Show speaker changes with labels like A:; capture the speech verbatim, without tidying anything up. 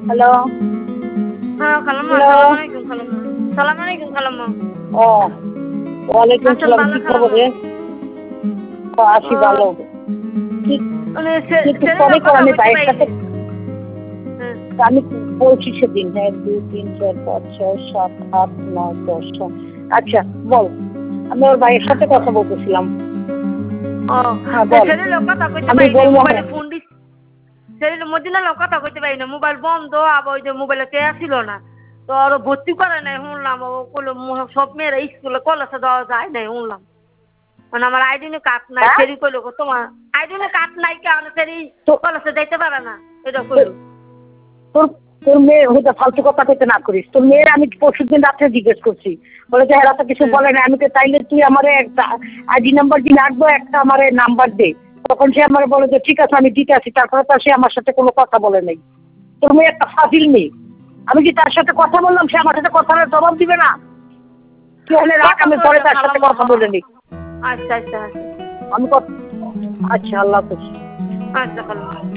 A: Hello.
B: হ্যাঁ খালাম্মা,
A: hello.
B: আসসালামু আলাইকুম খালাম্মা। সালাম আলাইকুম খালাম্মা।
A: ও ওয়ালাইকুম
B: আছেন
A: সালাম,
B: ভালো
A: কি খবর
B: খালাম্মা?
A: রে? ও
B: ও
A: আছি ভালো। কি
B: মানে
A: তুই একটু
B: সেদিন
A: পরে কর,
B: কথা
A: আমি
B: কইতে
A: ভাইয়ের সাথে
B: পারিনি। হ্যাঁ।
A: আমি বলছি সেদিন। এক দুই তিন চার পাঁচ ছয় সাত আট নয় দশ। আচ্ছা বল, আমি ওর ভাইয়ের সাথে কথা বলতেছিলাম।
B: ও
A: হ্যাঁ বল।
B: সেদিন কথা কইতে
A: আমি
B: পারিনি,
A: বলবো
B: মোবাইলে
A: হ্যাঁ।
B: Phone this. সেদিন মদিনা লোক কথা কইতে পারিনি, মোবাইল বন্ধ, আবার ওই যে মোবাইলে কে ছিল না। তো আর ভর্তি করে নাই শুনলাম, ও কইলো সব মেয়েরা স্কুলে কলেজে দেওয়া যায় নাই শুনলাম। মানে আমার আইডিনে কার্ড নাই,
A: হ্যাঁ
B: সেরি কইলো তোমার আইডিনে কার্ড নাই কেন সেরি
A: তো
B: কলেজে যাইতে পারে না, এটা
A: তোর
B: কইলো।
A: তোর মেয়ে হয়তো ফালতু কথা কইতে না করিস। তোর মেয়ের আমি পরশু দিন রাত্রে জিজ্ঞেস করছি, বলে যে এরা তো কিছু
B: হুম।
A: বলে না। আমি তো তাইলে তুই আমারে একটা আইডি নাম্বার দিয়ে রাখবো, একটা আমারে নাম্বার দে। তখন সে আমার বলে যে ঠিক আছে আমি দিতে আসি। তারপরে তো সে আমার সাথে কোনো কথা বলে নাই। তোর মেয়ে একটা ফাজিল মেয়ে। আমি কি তার সাথে কথা বললাম, সে আমার সাথে কথা জবাব দিবে না? তুই হলে রাখ,
B: কথা
A: আমি পরে
B: কইলো
A: তার সাথে
B: খালাম্মা,
A: কথা
B: হ।
A: বলে নিই।
B: আচ্ছা আচ্ছা আচ্ছা
A: আমি কত আচ্ছা, আল্লাহ হাফেজ।
B: আচ্ছা খালাম্মা।